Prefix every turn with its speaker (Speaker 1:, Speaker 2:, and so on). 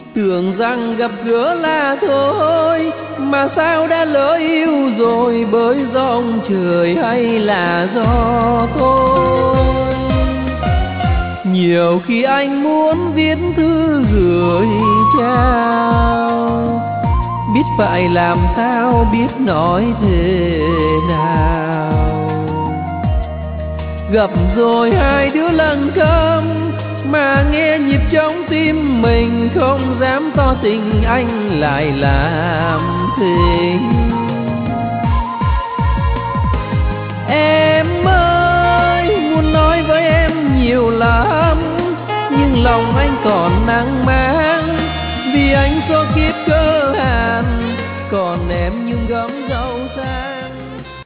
Speaker 1: Tưởng rằng gặp gỡ là thôi, mà sao đã lỡ yêu rồi, bởi do ông trời hay là do tôi. Nhiều khi anh muốn viết thư gửi trao, biết phải làm sao, biết nói thế nào. Gặp rồi hai đứa lặng câm, mà nghe nhịp trong tim mình, không dám tỏ tình anh lại làm tình. Em ơi, muốn nói với em nhiều lắm, nhưng lòng anh còn nắng mang